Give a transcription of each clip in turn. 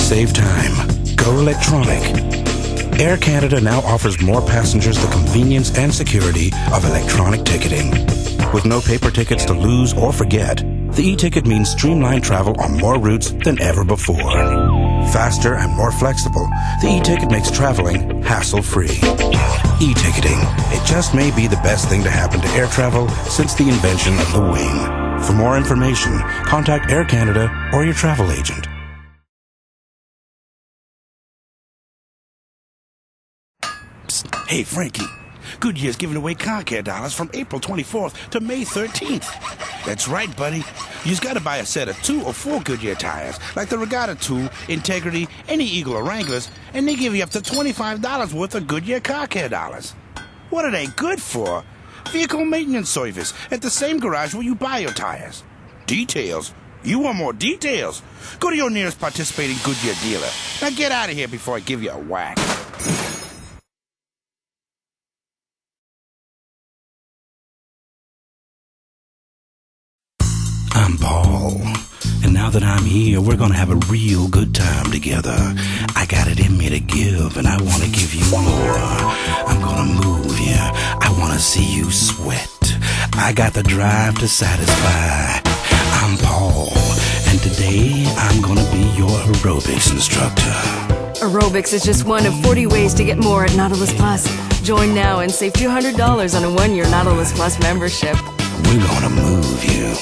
Save time. Go electronic. Air Canada now offers more passengers the convenience and security of electronic ticketing. With no paper tickets to lose or forget, the e-ticket means streamlined travel on more routes than ever before. Faster and more flexible, the e-ticket makes traveling hassle-free. E-ticketing. It just may be the best thing to happen to air travel since the invention of the wing. For more information, contact Air Canada or your travel agent. Psst. Hey, Frankie. Goodyear's giving away car care dollars from April 24th to May 13th. That's right, buddy. You just gotta buy a set of 2 or 4 Goodyear tires, like the Regatta 2, Integrity, any Eagle or Wranglers, and they give you up to $25 worth of Goodyear car care dollars. What are they good for? Vehicle maintenance service at the same garage where you buy your tires. Details? You want more details? Go to your nearest participating Goodyear dealer. Now get out of here before I give you a whack. I'm Paul, and now that I'm here, we're gonna have a real good time together. I got it in me to give, and I wanna give you more. I'm gonna move you. I wanna see you sweat. I got the drive to satisfy. I'm Paul, and today I'm gonna be your aerobics instructor. Aerobics is just one of 40 ways to get more at Nautilus Plus. Join now and save $200 on a 1-year Nautilus Plus membership. We're gonna move you.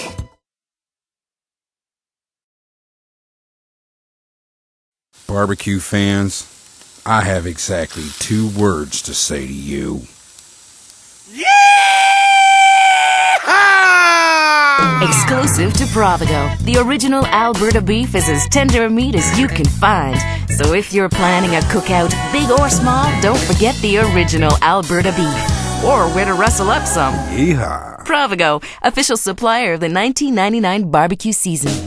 Barbecue fans, I have exactly 2 words to say to you. Exclusive to Provigo, the original Alberta beef is as tender a meat as you can find. So if you're planning a cookout, big or small, don't forget the original Alberta beef. Or where to rustle up some. Yeehaw. Provigo, official supplier of the 1999 barbecue season.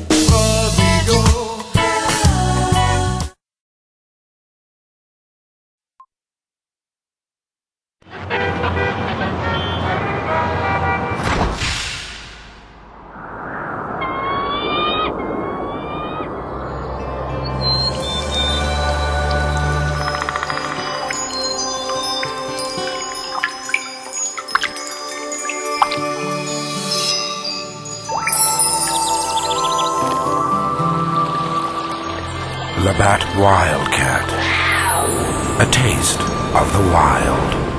Labatt Wildcat. A taste of the wild.